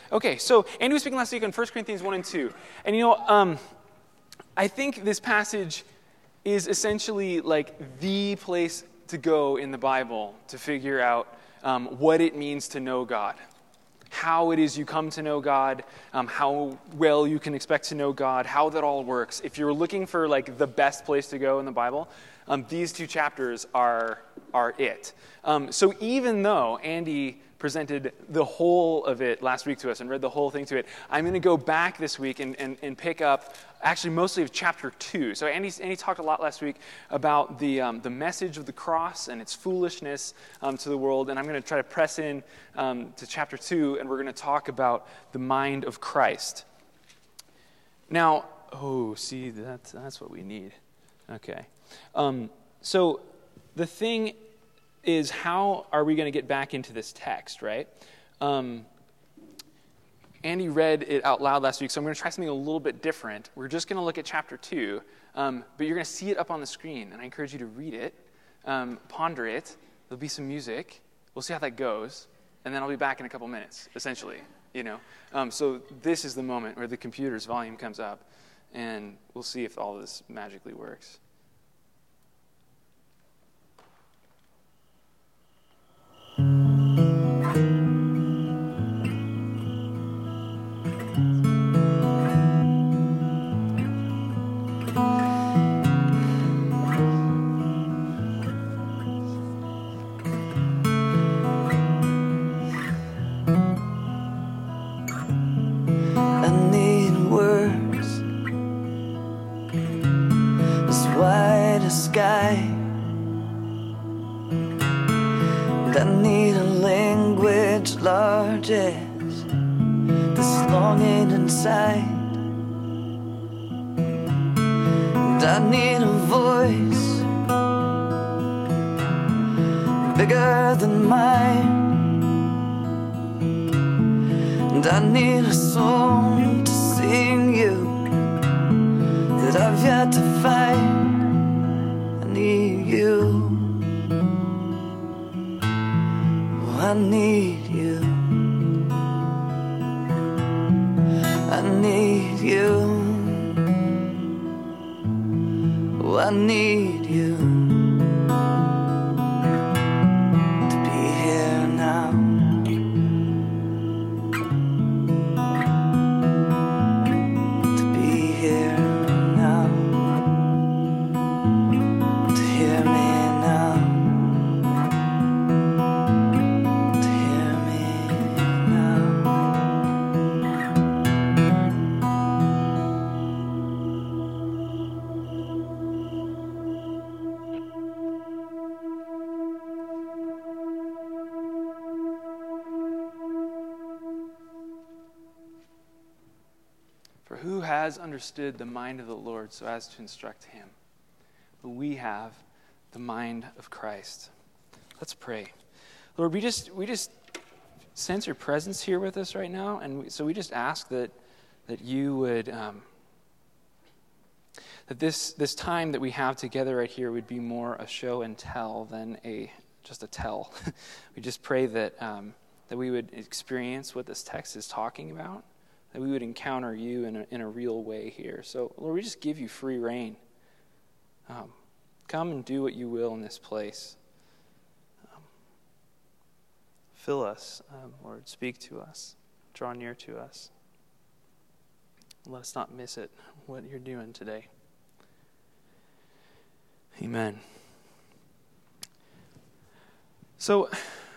Okay, so Andy was speaking last week on 1 Corinthians 1 and 2. And I think this passage is essentially like the place to go in the Bible to figure out what it means to know God. How it is you come to know God, how well you can expect to know God, how that all works. If you're looking for like the best place to go in the Bible, these two chapters are it. So even though Andy presented the whole of it last week to us and read the whole thing to it, I'm going to go back this week and pick up actually mostly of chapter 2. So Andy talked a lot last week about the message of the cross and its foolishness to the world, and I'm going to try to press in to chapter 2, and we're going to talk about the mind of Christ. Now, see, that's what we need. Okay. So the thing is, how are we going to get back into this text, right? Andy read it out loud last week, so I'm going to try something a little bit different. We're just going to look at chapter 2, but you're going to see it up on the screen, and I encourage you to read it, ponder it. There'll be some music. We'll see how that goes, and then I'll be back in a couple minutes, essentially, So this is the moment where the computer's volume comes up, and we'll see if all this magically works. Bigger than mine, and I need a song to sing you that I've yet to find. I need you. Oh, I need you. I need you. Oh, I need you. For who has understood the mind of the Lord so as to instruct him? But we have the mind of Christ. Let's pray. Lord, we just sense your presence here with us right now, and so we just ask that you would that this time that we have together right here would be more a show and tell than just a tell. We just pray that we would experience what this text is talking about, that we would encounter you in a real way here. So, Lord, we just give you free reign. Come and do what you will in this place. Fill us, Lord. Speak to us. Draw near to us. Let us not miss it, what you're doing today. Amen. So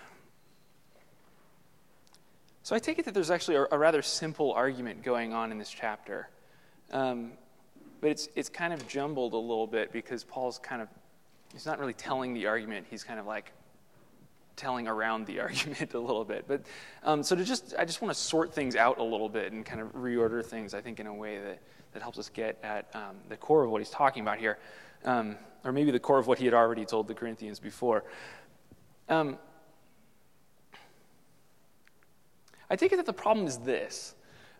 I take it that there's actually a rather simple argument going on in this chapter. But it's kind of jumbled a little bit because Paul's he's not really telling the argument, he's kind of like telling around the argument a little bit. But I just want to sort things out a little bit and kind of reorder things, I think, in a way that helps us get at the core of what he's talking about here. Or maybe the core of what he had already told the Corinthians before. I take it that the problem is this.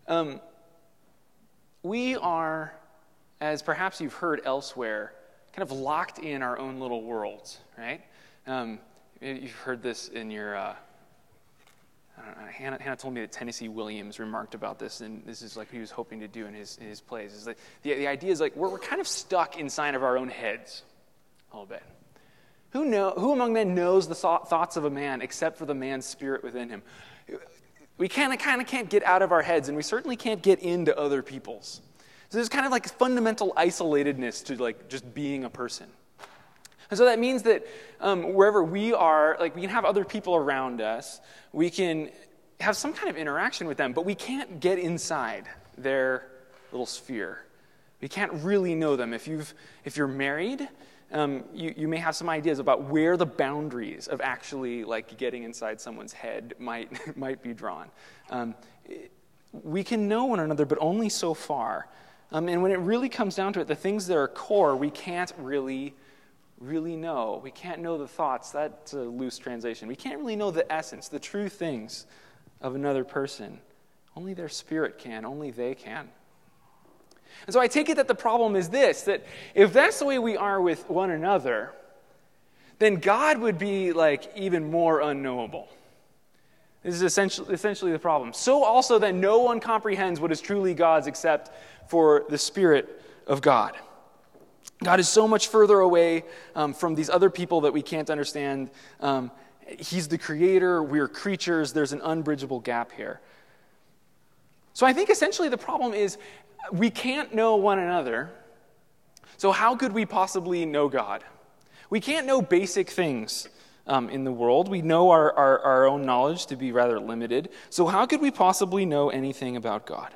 We are, as perhaps you've heard elsewhere, kind of locked in our own little worlds, right? You've heard this in your Hannah told me that Tennessee Williams remarked about this, and this is like he was hoping to do in his plays. Is that the idea is like we're kind of stuck inside of our own heads a little bit. Who among men knows the thoughts of a man except for the man's spirit within him? We kind of can't get out of our heads, and we certainly can't get into other people's. So there's kind of like fundamental isolatedness to like just being a person. And so that means that wherever we are, like we can have other people around us, we can have some kind of interaction with them, but we can't get inside their little sphere. We can't really know them. If you're married, you may have some ideas about where the boundaries of actually like getting inside someone's head might be drawn. We can know one another, but only so far. And when it really comes down to it, the things that are core, we can't really know. We can't know the thoughts. That's a loose translation. We can't really know the essence, the true things of another person. Only their spirit can. Only they can. And so I take it that the problem is this, that if that's the way we are with one another, then God would be like even more unknowable. This is essentially the problem. So also that no one comprehends what is truly God's except for the Spirit of God. God is so much further away from these other people that we can't understand. He's the creator. We're creatures. There's an unbridgeable gap here. So I think essentially the problem is we can't know one another. So how could we possibly know God? We can't know basic things in the world. We know our own knowledge to be rather limited. So how could we possibly know anything about God?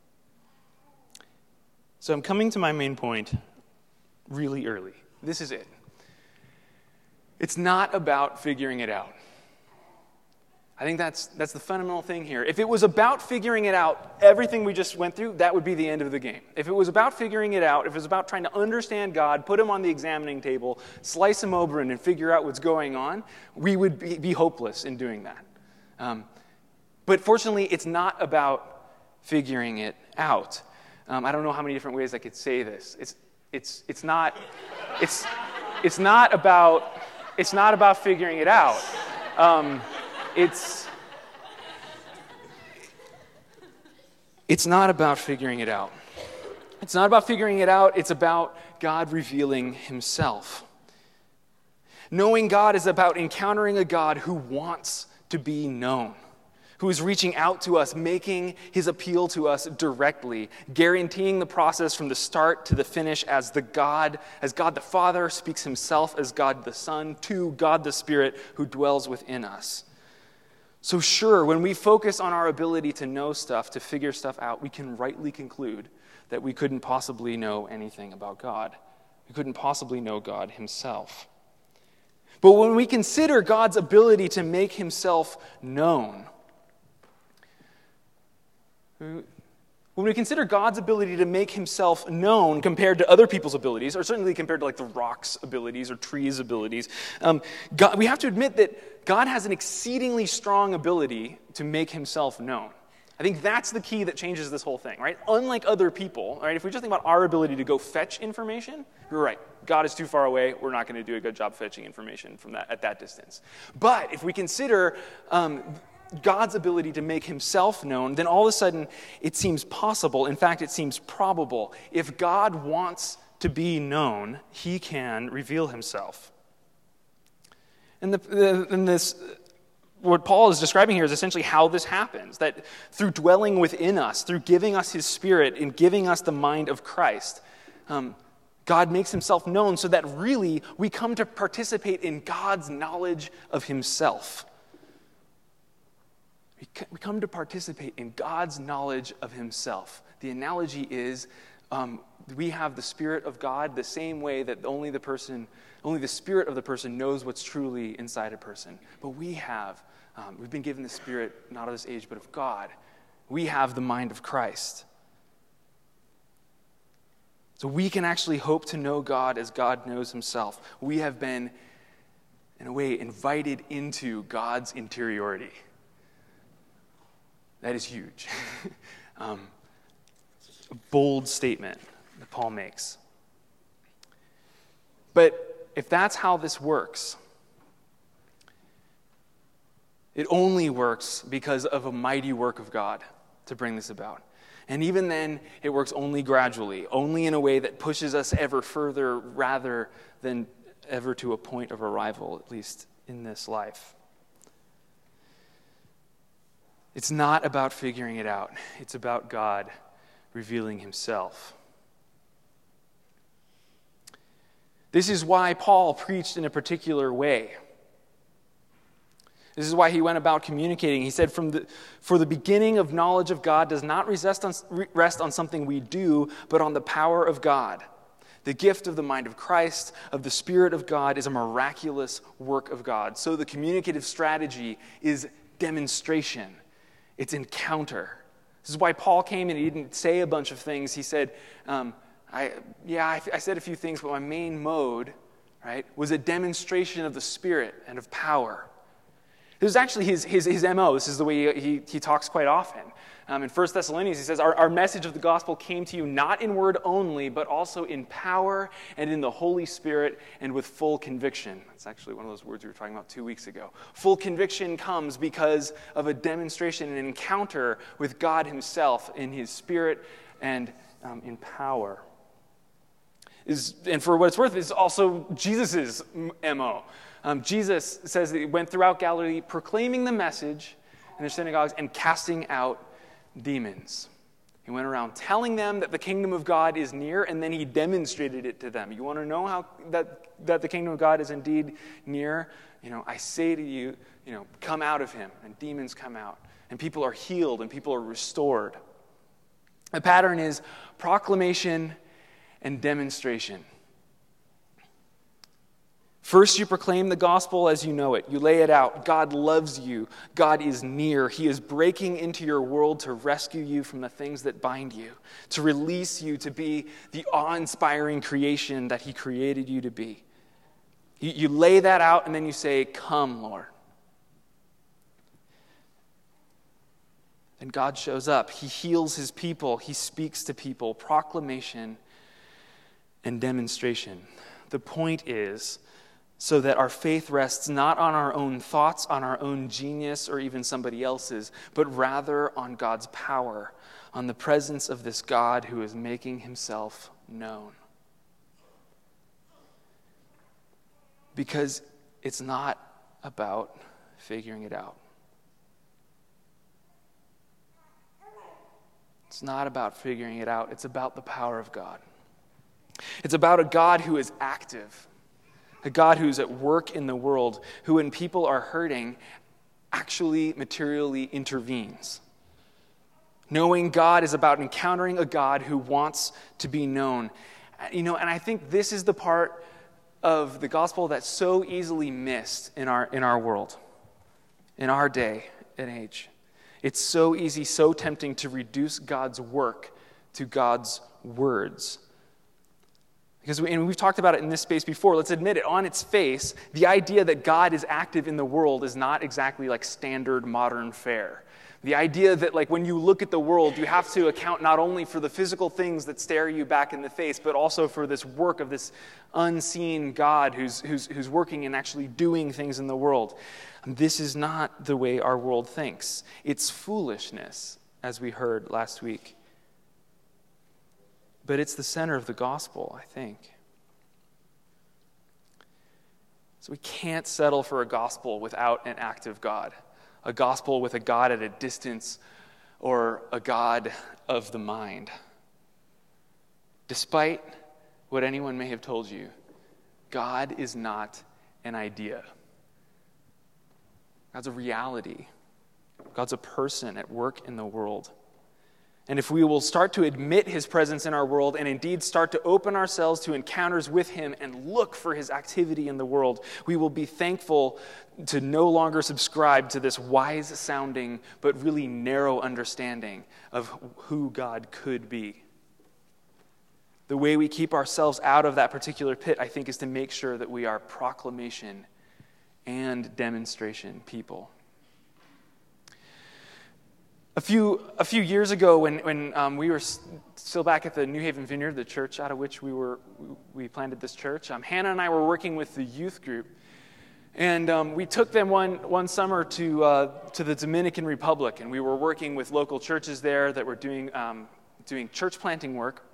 So I'm coming to my main point really early. This is it. It's not about figuring it out. I think that's the fundamental thing here. If it was about figuring it out, everything we just went through, that would be the end of the game. If it was about figuring it out, if it was about trying to understand God, put him on the examining table, slice him open and figure out what's going on, we would be hopeless in doing that. But fortunately, it's not about figuring it out. I don't know how many different ways I could say this. It's not about figuring it out. It's not about figuring it out. It's not about figuring it out. It's about God revealing himself. Knowing God is about encountering a God who wants to be known, who is reaching out to us, making his appeal to us directly, guaranteeing the process from the start to the finish as God the Father speaks himself as God the Son to God the Spirit who dwells within us. So sure, when we focus on our ability to know stuff, to figure stuff out, we can rightly conclude that we couldn't possibly know anything about God. We couldn't possibly know God himself. But when we consider God's ability to make himself known, when we consider God's ability to make himself known compared to other people's abilities, or certainly compared to like the rock's abilities or trees' abilities, we have to admit that God has an exceedingly strong ability to make himself known. I think that's the key that changes this whole thing, right? Unlike other people, right? If we just think about our ability to go fetch information, you're right. God is too far away. We're not going to do a good job fetching information from that at that distance. But if we consider God's ability to make himself known, then all of a sudden it seems possible. In fact, it seems probable. If God wants to be known, he can reveal himself. And what Paul is describing here is essentially how this happens, that through dwelling within us, through giving us his Spirit and giving us the mind of Christ, God makes himself known so that really we come to participate in God's knowledge of himself. We come to participate in God's knowledge of himself. The analogy is we have the Spirit of God the same way that only the Spirit of the person knows what's truly inside a person. But we've been given the Spirit not of this age, but of God. We have the mind of Christ. So we can actually hope to know God as God knows himself. We have been, in a way, invited into God's interiority. That is huge. A bold statement that Paul makes. But if that's how this works, It only works because of a mighty work of God to bring this about. And even then, it works only gradually, only in a way that pushes us ever further rather than ever to a point of arrival, at least in this life. It's not about figuring it out. It's about God revealing himself. This is why Paul preached in a particular way. This is why he went about communicating. He said, for the beginning of knowledge of God does not rest on something we do, but on the power of God. The gift of the mind of Christ, of the Spirit of God, is a miraculous work of God. So the communicative strategy is demonstration. It's encounter. This is why Paul came and he didn't say a bunch of things. He said, I said a few things, but my main mode, right, was a demonstration of the Spirit and of power. This is actually his MO. This is the way he talks quite often. In 1 Thessalonians, he says, our message of the gospel came to you not in word only, but also in power and in the Holy Spirit and with full conviction. That's actually one of those words we were talking about 2 weeks ago. Full conviction comes because of a demonstration, an encounter with God himself in his Spirit and in power. And for what it's worth, it's also Jesus' MO. Jesus says that he went throughout Galilee proclaiming the message in their synagogues and casting out demons. He went around telling them that the kingdom of God is near, and then he demonstrated it to them. You want to know how that the kingdom of God is indeed near? I say to you, come out of him, and demons come out, and people are healed, and people are restored. The pattern is proclamation and demonstration. First, you proclaim the gospel as you know it. You lay it out. God loves you. God is near. He is breaking into your world to rescue you from the things that bind you, to release you to be the awe-inspiring creation that he created you to be. You lay that out, and then you say, come, Lord. And God shows up. He heals his people. He speaks to people. Proclamation and demonstration. The point is, so that our faith rests not on our own thoughts, on our own genius, or even somebody else's, but rather on God's power, on the presence of this God who is making himself known. Because it's not about figuring it out. It's not about figuring it out. It's about the power of God. It's about a God who is active. A God who's at work in the world, who when people are hurting, actually materially intervenes. Knowing God is about encountering a God who wants to be known. And I think this is the part of the gospel that's so easily missed in our world, in our day and age. It's so easy, so tempting to reduce God's work to God's words. Because we've talked about it in this space before. Let's admit it, on its face, the idea that God is active in the world is not exactly like standard modern fare. The idea that when you look at the world, you have to account not only for the physical things that stare you back in the face, but also for this work of this unseen God who's working and actually doing things in the world. And this is not the way our world thinks. It's foolishness, as we heard last week. But it's the center of the gospel, I think. So we can't settle for a gospel without an active God. A gospel with a God at a distance or a God of the mind. Despite what anyone may have told you, God is not an idea. God's a reality. God's a person at work in the world. And if we will start to admit his presence in our world and indeed start to open ourselves to encounters with him and look for his activity in the world, we will be thankful to no longer subscribe to this wise-sounding but really narrow understanding of who God could be. The way we keep ourselves out of that particular pit, I think, is to make sure that we are proclamation and demonstration people. A few years ago, when we were still back at the New Haven Vineyard, the church out of which we planted this church, Hannah and I were working with the youth group, And we took them one summer to the Dominican Republic, and we were working with local churches there that were doing church planting work.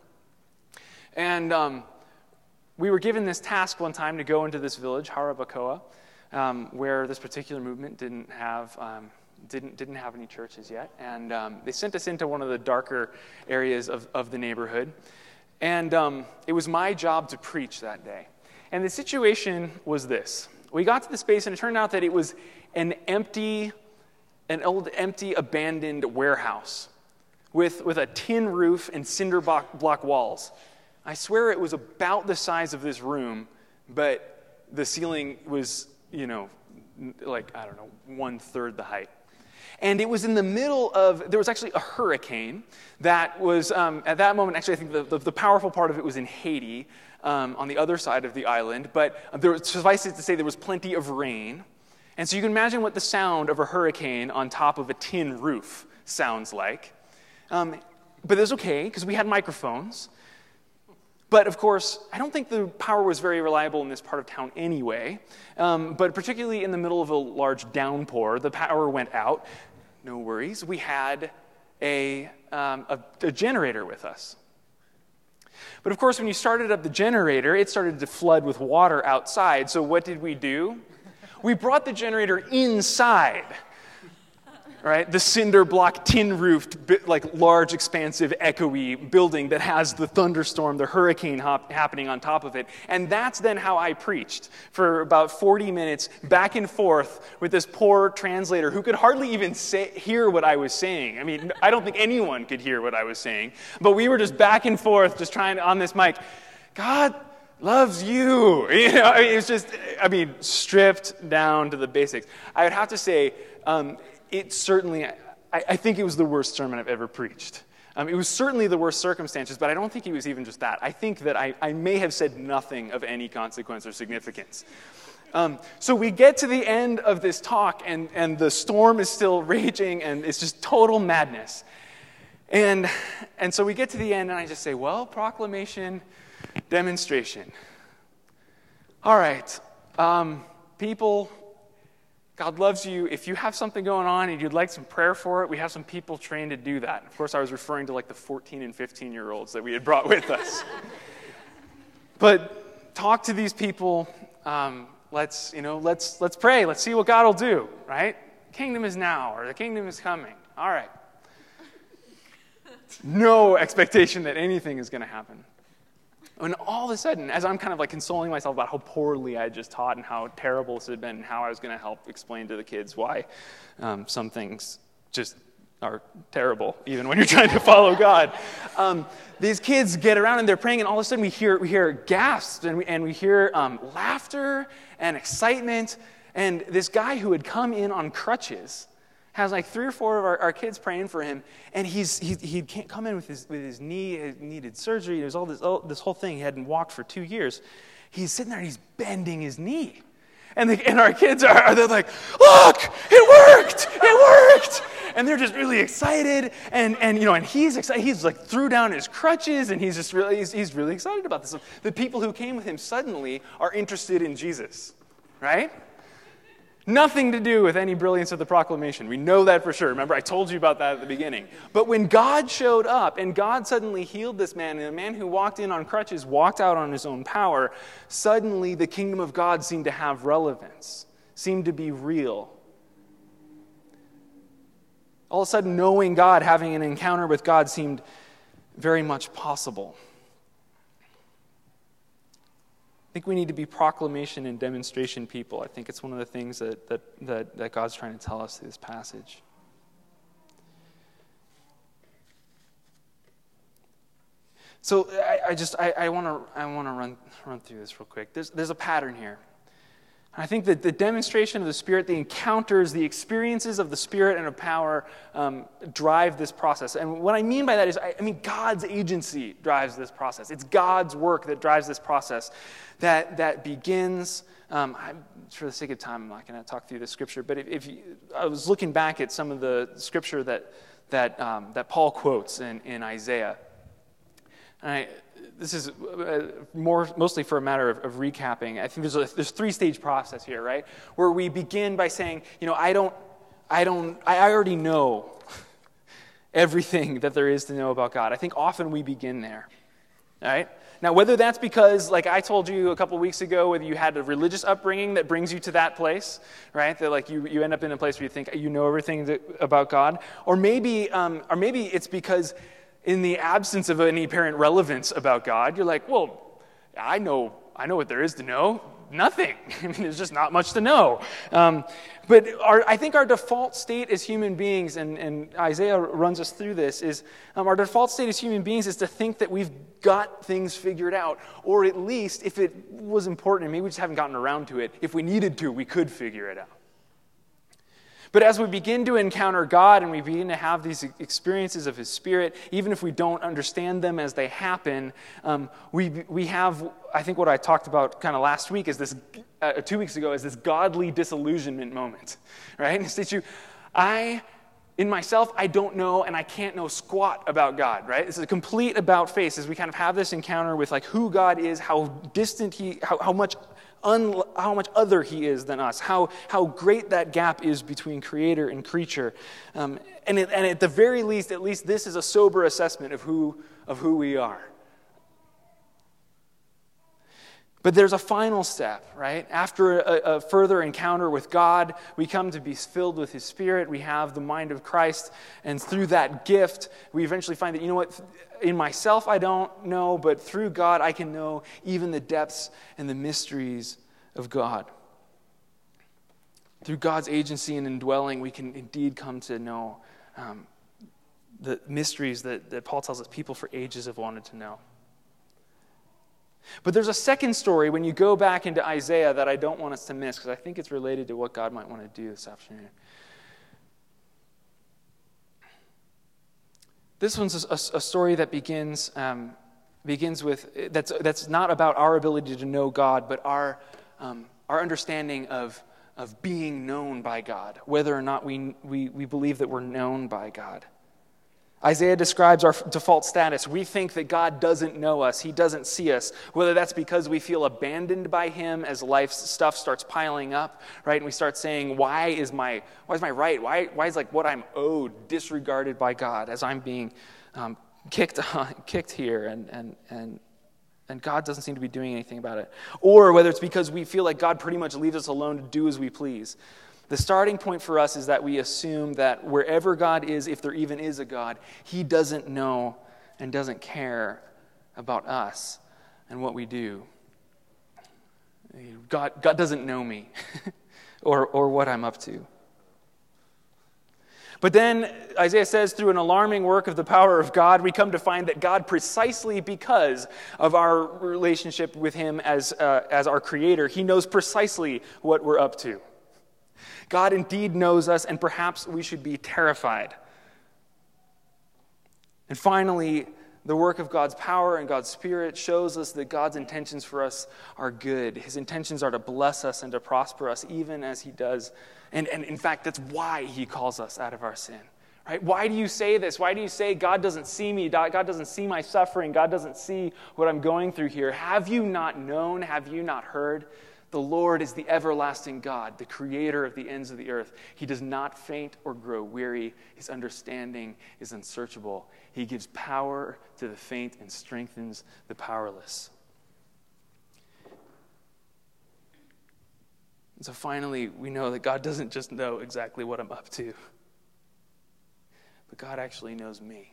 And we were given this task one time to go into this village, Jarabacoa, where this particular movement didn't have any churches yet. And they sent us into one of the darker areas of the neighborhood. And it was my job to preach that day. And the situation was this. We got to the space, and it turned out that it was an old, empty, abandoned warehouse with a tin roof and cinder block walls. I swear it was about the size of this room, but the ceiling was, like, 1/3 the height. And it was in the middle of, there was actually a hurricane that was, at that moment, actually I think the powerful part of it was in Haiti, on the other side of the island, but suffice it to say there was plenty of rain. And so you can imagine what the sound of a hurricane on top of a tin roof sounds like. But it was okay, because we had microphones. But of course, I don't think the power was very reliable in this part of town anyway. But particularly in the middle of a large downpour, the power went out. No worries. We had a generator with us. But of course, when you started up the generator, it started to flood with water outside. So what did we do? We brought the generator inside. Right? The cinder block, tin-roofed, like large, expansive, echoey building that has the thunderstorm, the hurricane happening on top of it. And that's then how I preached for about 40 minutes, back and forth with this poor translator who could hardly even hear what I was saying. I mean, I don't think anyone could hear what I was saying. But we were just back and forth, just trying on this mic. God loves you. It was just, stripped down to the basics. I would have to say, it certainly, I think it was the worst sermon I've ever preached. It was certainly the worst circumstances, but I don't think it was even just that. I think that I may have said nothing of any consequence or significance. So we get to the end of this talk, and the storm is still raging, and it's just total madness. And so we get to the end, and I just say, well, proclamation, demonstration. All right, people, God loves you. If you have something going on and you'd like some prayer for it, we have some people trained to do that. Of course, I was referring to like the 14 and 15-year-olds that we had brought with us. But talk to these people. Let's pray. Let's see what God will do, right? Kingdom is now, or the kingdom is coming. All right. No expectation that anything is going to happen. And all of a sudden, as I'm kind of like consoling myself about how poorly I just taught and how terrible this had been and how I was going to help explain to the kids why some things just are terrible, even when you're trying to follow God. These kids get around and they're praying, and all of a sudden we hear gasps and we hear laughter and excitement. And this guy who had come in on crutches has like 3 or 4 of our kids praying for him, and he can't come in with his knee. He needed surgery. There's this whole thing. He hadn't walked for 2 years. He's sitting there and he's bending his knee, and our kids they're like, look, it worked, and they're just really excited, and he's excited. He's like threw down his crutches, and he's really excited about this. The people who came with him suddenly are interested in Jesus, right? Nothing to do with any brilliance of the proclamation. We know that for sure. Remember, I told you about that at the beginning. But when God showed up and God suddenly healed this man, and the man who walked in on crutches walked out on his own power, suddenly the kingdom of God seemed to have relevance, seemed to be real. All of a sudden, knowing God, having an encounter with God seemed very much possible. I think we need to be proclamation and demonstration people. I think it's one of the things that God's trying to tell us through this passage. So I want to run through this real quick. There's a pattern here. I think that the demonstration of the Spirit, the encounters, the experiences of the Spirit and of power drive this process. And what I mean by that is, God's agency drives this process. It's God's work that drives this process that begins. For the sake of time, I'm not going to talk through the scripture, but I was looking back at some of the scripture that Paul quotes in Isaiah. This is mostly for a matter of recapping. I think there's a three-stage process here, right? Where we begin by saying, I already know everything that there is to know about God. I think often we begin there, right? Now, whether that's because, like I told you a couple weeks ago, whether you had a religious upbringing that brings you to that place, right? That like you end up in a place where you think you know everything about God, or maybe it's because in the absence of any apparent relevance about God, you're like, well, I know what there is to know. Nothing. I mean, there's just not much to know. But I think our default state as human beings, and Isaiah runs us through this, is our default state as human beings is to think that we've got things figured out, or at least, if it was important, and maybe we just haven't gotten around to it, if we needed to, we could figure it out. But as we begin to encounter God and we begin to have these experiences of His Spirit, even if we don't understand them as they happen, we have, I think what I talked about kind of last week is this, 2 weeks ago, is this godly disillusionment moment, right? It's that in myself, I don't know and I can't know squat about God, right? This is a complete about face as we kind of have this encounter with like who God is, how distant how much other He is than us, how great that gap is between creator and creature. And at the very least, at least this is a sober assessment of who we are. But there's a final step, right? After a further encounter with God, we come to be filled with His Spirit. We have the mind of Christ. And through that gift, we eventually find that, you know what? In myself, I don't know, but through God, I can know even the depths and the mysteries of God. Through God's agency and indwelling, we can indeed come to know the mysteries that Paul tells us people for ages have wanted to know. But there's a second story when you go back into Isaiah that I don't want us to miss because I think it's related to what God might want to do this afternoon. This one's a story that begins with that's not about our ability to know God, but our understanding of being known by God, whether or not we believe that we're known by God. Isaiah describes our default status. We think that God doesn't know us. He doesn't see us. Whether that's because we feel abandoned by Him as life's stuff starts piling up, right? And we start saying, why is my right? Why is like what I'm owed disregarded by God as I'm being kicked here and God doesn't seem to be doing anything about it. Or whether it's because we feel like God pretty much leaves us alone to do as we please. The starting point for us is that we assume that wherever God is, if there even is a God, He doesn't know and doesn't care about us and what we do. God doesn't know me or what I'm up to. But then Isaiah says, through an alarming work of the power of God, we come to find that God, precisely because of our relationship with Him as our Creator, He knows precisely what we're up to. God indeed knows us, and perhaps we should be terrified. And finally, the work of God's power and God's Spirit shows us that God's intentions for us are good. His intentions are to bless us and to prosper us, even as He does. And in fact, that's why He calls us out of our sin. Right? Why do you say this? Why do you say God doesn't see me? God doesn't see my suffering. God doesn't see what I'm going through here. Have you not known? Have you not heard? The Lord is the everlasting God, the creator of the ends of the earth. He does not faint or grow weary. His understanding is unsearchable. He gives power to the faint and strengthens the powerless. And so finally, we know that God doesn't just know exactly what I'm up to, but God actually knows me.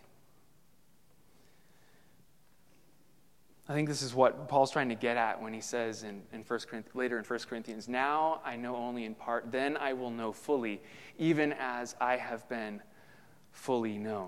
I think this is what Paul's trying to get at when he says later in 1 Corinthians, now I know only in part, then I will know fully, even as I have been fully known.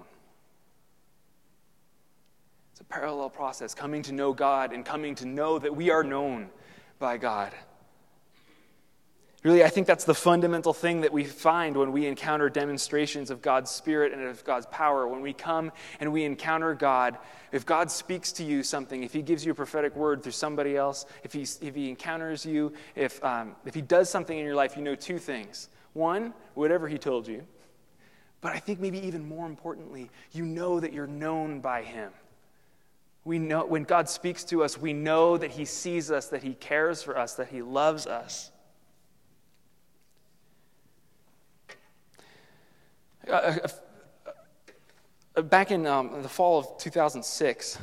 It's a parallel process, coming to know God and coming to know that we are known by God. Really, I think that's the fundamental thing that we find when we encounter demonstrations of God's Spirit and of God's power. When we come and we encounter God, if God speaks to you something, if He gives you a prophetic word through somebody else, if He encounters you, if He does something in your life, you know two things. One, whatever He told you. But I think maybe even more importantly, you know that you're known by Him. We know when God speaks to us, we know that he sees us, that he cares for us, that he loves us. Back in the fall of 2006,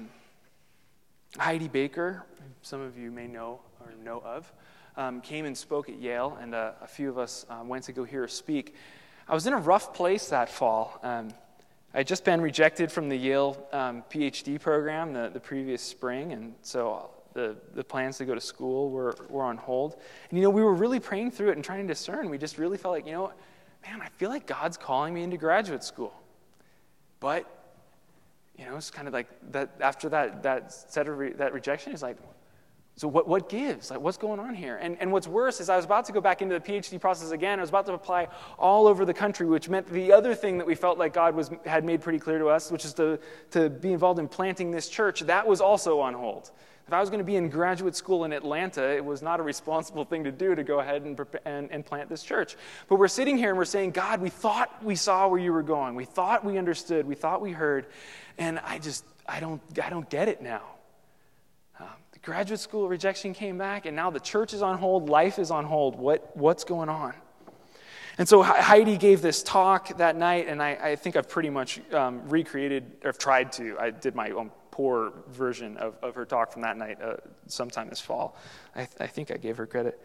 Heidi Baker, some of you may know or know of, came and spoke at Yale, and a few of us went to go hear her speak. I was in a rough place that fall. I had just been rejected from the Yale PhD program the previous spring, and so the plans to go to school were on hold. And, we were really praying through it and trying to discern. We just really felt like, man, I feel like God's calling me into graduate school. But, it's kind of like that after that rejection, it's like, so what gives? Like, what's going on here? And what's worse is I was about to go back into the PhD process again. I was about to apply all over the country, which meant the other thing that we felt like God had made pretty clear to us, which is to be involved in planting this church, that was also on hold. If I was going to be in graduate school in Atlanta, it was not a responsible thing to do to go ahead and plant this church. But we're sitting here and we're saying, God, we thought we saw where you were going. We thought we understood. We thought we heard. And I don't get it now. The graduate school rejection came back, and now the church is on hold. Life is on hold. What's going on? And so Heidi gave this talk that night, and I think I've pretty much recreated, or tried to. I did my own poor version of her talk from that night sometime this fall. I think I gave her credit.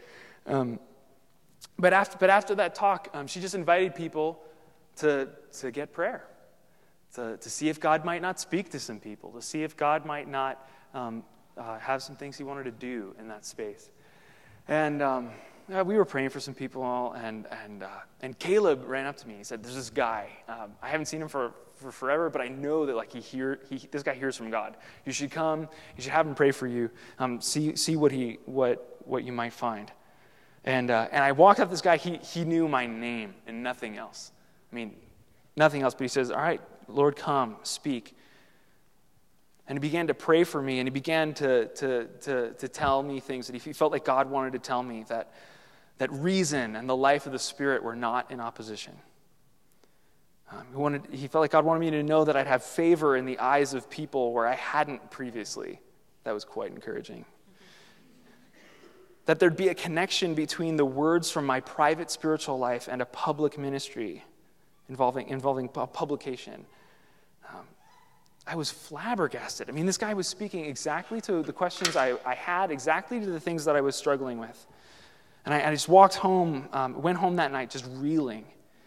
But after that talk, she just invited people to get prayer, to see if God might not speak to some people, to see if God might not have some things he wanted to do in that space. And we were praying for some people, and Caleb ran up to me. He said, "There's this guy. I haven't seen him for forever, but I know that this guy hears from God. You should come. You should have him pray for you. See what you might find." And I walked up to this guy. He knew my name and nothing else. I mean, nothing else. But he says, "All right, Lord, come, speak." And he began to pray for me, and he began to tell me things that he felt like God wanted to tell me, that reason and the life of the Spirit were not in opposition. He felt like God wanted me to know that I'd have favor in the eyes of people where I hadn't previously. That was quite encouraging. That there'd be a connection between the words from my private spiritual life and a public ministry involving publication. I was flabbergasted. I mean, this guy was speaking exactly to the questions I had, exactly to the things that I was struggling with. And I just went home that night just reeling.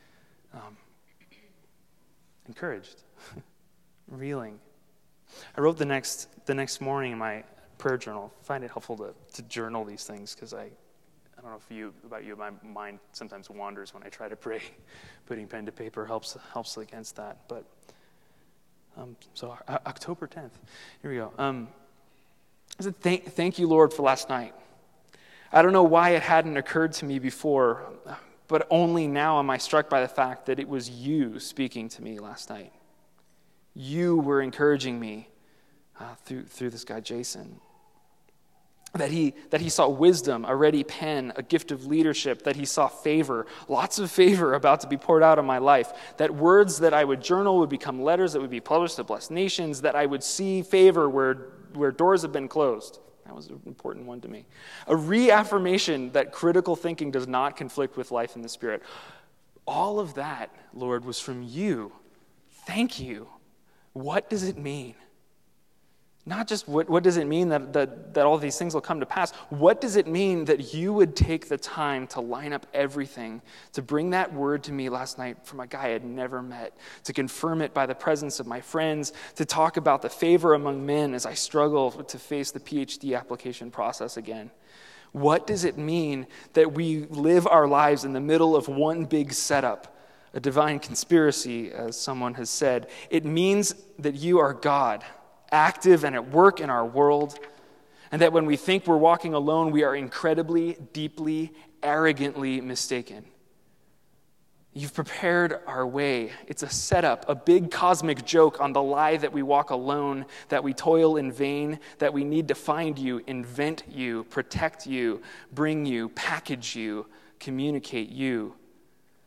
Encouraged. Reeling. I wrote the next morning in my prayer journal. I find it helpful to journal these things because I don't know about you, my mind sometimes wanders when I try to pray. Putting pen to paper helps against that. But so October 10th. Here we go. I said, thank you, Lord, for last night. I don't know why it hadn't occurred to me before, but only now am I struck by the fact that it was you speaking to me last night. You were encouraging me through this guy, Jason. That he saw wisdom, a ready pen, a gift of leadership, that he saw favor, lots of favor about to be poured out on my life, that words that I would journal would become letters that would be published to bless nations, that I would see favor where doors have been closed. That was an important one to me. A reaffirmation that critical thinking does not conflict with life in the Spirit. All of that, Lord, was from you. Thank you. What does it mean? Not just what does it mean that all these things will come to pass. What does it mean that you would take the time to line up everything, to bring that word to me last night from a guy I had never met, to confirm it by the presence of my friends, to talk about the favor among men as I struggle to face the PhD application process again? What does it mean that we live our lives in the middle of one big setup, a divine conspiracy, as someone has said? It means that you are God, active and at work in our world, and that when we think we're walking alone, we are incredibly, deeply, arrogantly mistaken. You've prepared our way. It's a setup, a big cosmic joke on the lie that we walk alone, that we toil in vain, that we need to find you, invent you, protect you, bring you, package you, communicate you.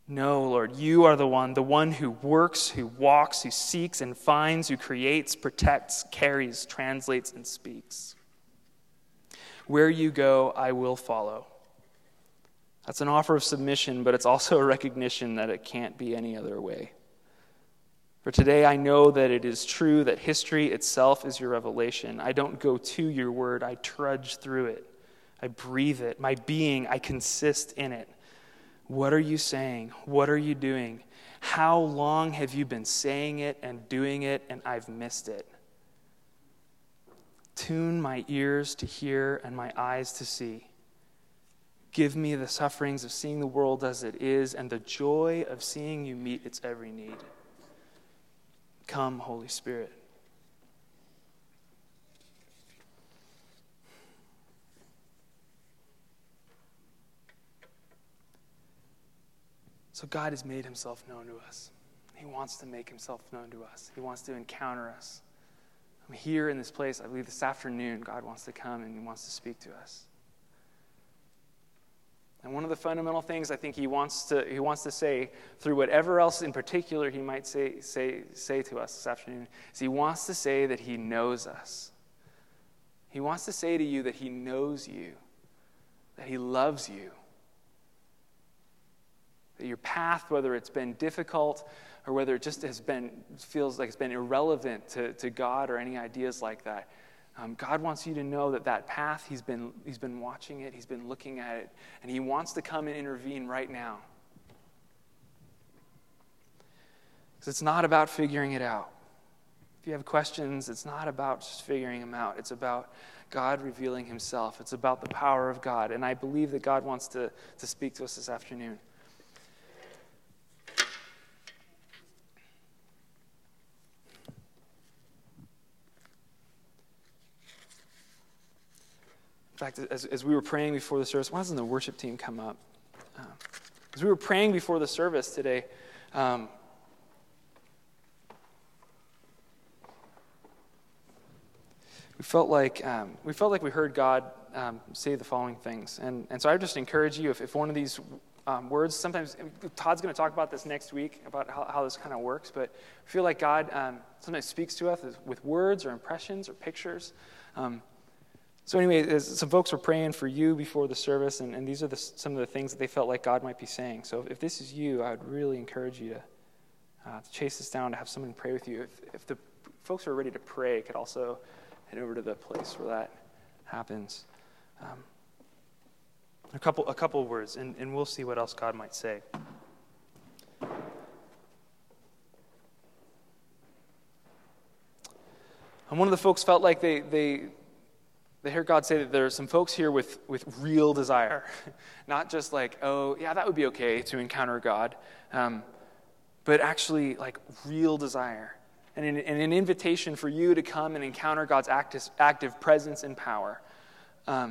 No, Lord, you are the one who works, who walks, who seeks and finds, who creates, protects, carries, translates, and speaks. Where you go, I will follow. That's an offer of submission, but it's also a recognition that it can't be any other way. For today, I know that it is true that history itself is your revelation. I don't go to your word, I trudge through it. I breathe it. My being, I consist in it. What are you saying? What are you doing? How long have you been saying it and doing it, and I've missed it? Tune my ears to hear and my eyes to see. Give me the sufferings of seeing the world as it is and the joy of seeing you meet its every need. Come, Holy Spirit. So God has made himself known to us. He wants to make himself known to us. He wants to encounter us. I'm here in this place. I believe this afternoon God wants to come and he wants to speak to us. And one of the fundamental things I think he wants to say through whatever else in particular he might say to us this afternoon is he wants to say that he knows us. He wants to say to you that he knows you, that he loves you. That your path, whether it's been difficult or whether it just feels like it's been irrelevant to God or any ideas like that, God wants you to know that path, he's been watching it, he's been looking at it, and he wants to come and intervene right now. Because it's not about figuring it out. If you have questions, it's not about just figuring them out. It's about God revealing himself. It's about the power of God, and I believe that God wants to speak to us this afternoon. In fact, as we were praying before the service, why doesn't the worship team come up? As we were praying before the service today, we felt like we heard God say the following things, and so I would just encourage you if one of these words, sometimes Todd's going to talk about this next week about how this kind of works, but I feel like God sometimes speaks to us with words or impressions or pictures. So anyway, some folks were praying for you before the service, and these are some of the things that they felt like God might be saying. So if this is you, I would really encourage you to chase this down, to have someone pray with you. If the folks who are ready to pray could also head over to the place where that happens. A couple of words, and we'll see what else God might say. And one of the folks felt like they heard God say that there are some folks here with real desire. Not just like, oh, yeah, that would be okay to encounter God, but actually like real desire. And an invitation for you to come and encounter God's active presence and power. I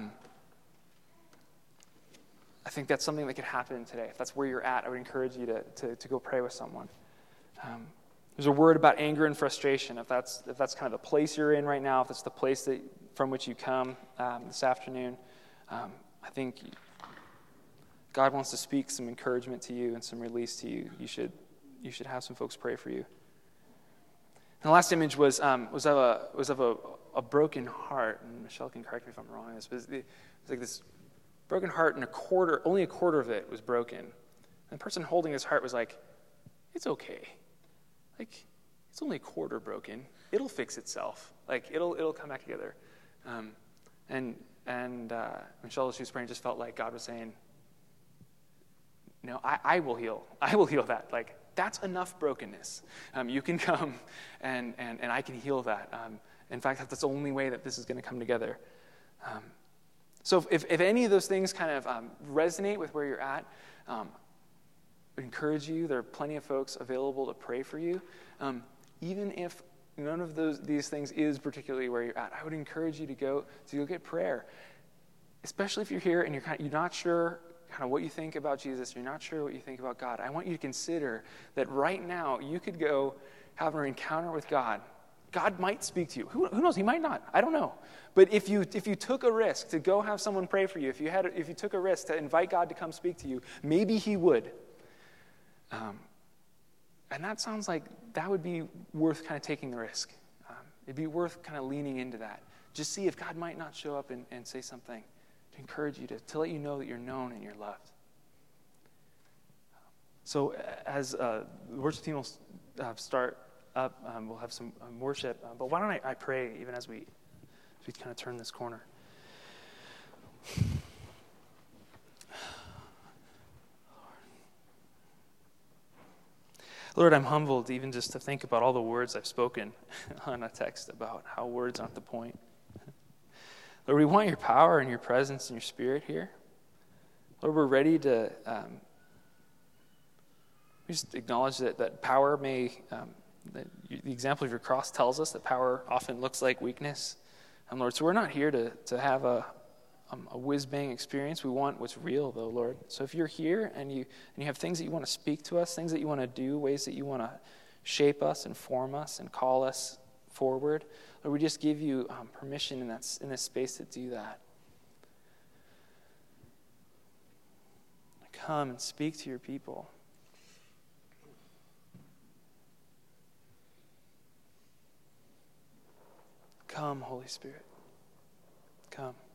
think that's something that could happen today. If that's where you're at, I would encourage you to go pray with someone. There's a word about anger and frustration. If that's kind of the place you're in right now, if it's the place from which you come this afternoon, I think God wants to speak some encouragement to you and some release to you. You should have some folks pray for you. And the last image was of a broken heart, and Michelle can correct me if I'm wrong on this, but it was like this broken heart, and only a quarter of it was broken. And the person holding his heart was like, "It's okay. Like, it's only a quarter broken. It'll fix itself. Like, it'll come back together." And Michelle, as she was praying, just felt like God was saying, "No, I will heal. I will heal that. Like, that's enough brokenness. You can come, and I can heal that. In fact, that's the only way that this is going to come together." So if any of those things kind of resonate with where you're at, I encourage you. There are plenty of folks available to pray for you. Even if none of these things is particularly where you're at, I would encourage you to go get prayer. Especially if you're here and you're not sure kind of what you think about Jesus, you're not sure what you think about God. I want you to consider that right now you could go have an encounter with God. God might speak to you. Who knows? He might not. I don't know. But if you took a risk to go have someone pray for you, if you took a risk to invite God to come speak to you, maybe he would. And that sounds like that would be worth kind of taking the risk. It'd be worth kind of leaning into that. Just see if God might not show up and say something to encourage you, to let you know that you're known and you're loved. So as the worship team will start up, we'll have some worship. But why don't I pray even as we kind of turn this corner. Lord, I'm humbled even just to think about all the words I've spoken on a text about how words aren't the point. Lord, we want your power and your presence and your spirit here. Lord, we're ready to we just acknowledge that power may, the example of your cross tells us that power often looks like weakness. Lord, so we're not here to have a whiz-bang experience. We want what's real, though, Lord. So if you're here and you have things that you want to speak to us, things that you want to do, ways that you want to shape us and form us and call us forward, Lord, we just give you permission in this space to do that. Come and speak to your people. Come, Holy Spirit. Come.